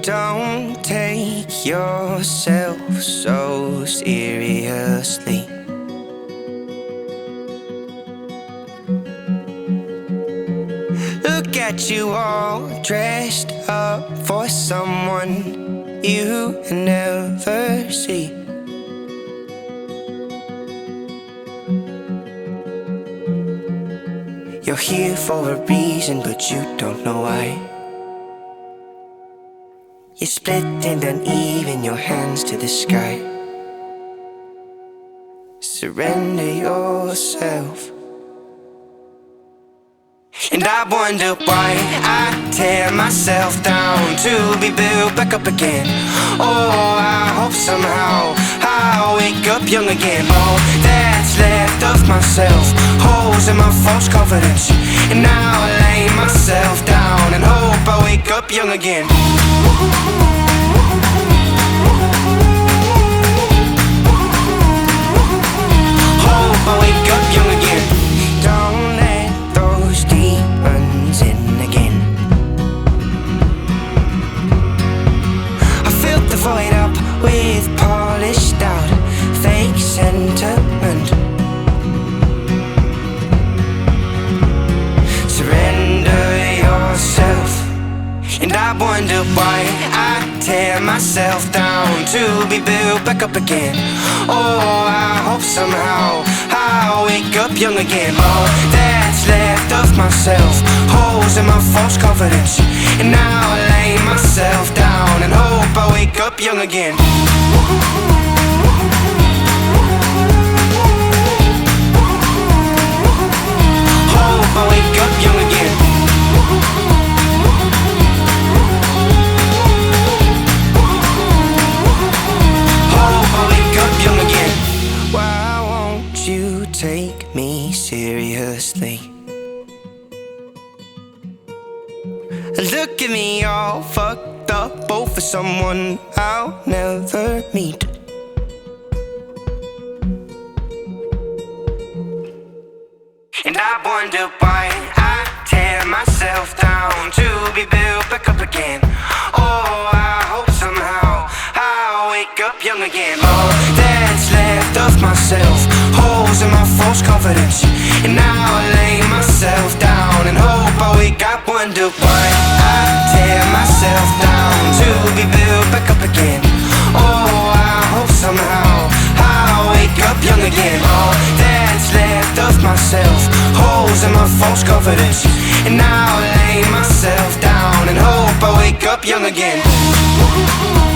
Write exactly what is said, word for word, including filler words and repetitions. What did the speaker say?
Don't take yourself so seriously. Look at you all dressed up for someone you never see. You're here for a reason, but you don't know why. You're split and uneven, your hands to the sky. Surrender yourself. And I wonder why I tear myself down to be built back up again. Oh, I hope somehow I'll wake up young again. All that's left of myself, holes in my false confidence. And now I lay myself down and hope I wake up young again. Hope I wake up young again. Don't let those demons in again. I filled the void up with polished out fake sentiment. Surrender yourself. And I wonder why I tear myself down to be built back up again. Oh, I hope somehow I'll wake up young again. All that's left of myself, holes in my false confidence. And now I lay myself down and hope I wake up young again. Hope I wake up young again. Young again. Why won't you take me seriously? Look at me all fucked up, all for someone I'll never meet. And I wonder why I tear myself down to be built back up again. Oh, I hope somehow I'll wake up young again. All that's left of myself, holes in my false confidence. And now I lay myself down and hope I wake up. Wonder why I tear myself down to be built back up again. Oh, I hope somehow I'll wake up young again. All that's left of myself, holes in my false confidence. And now I lay myself down and hope I wake up young again.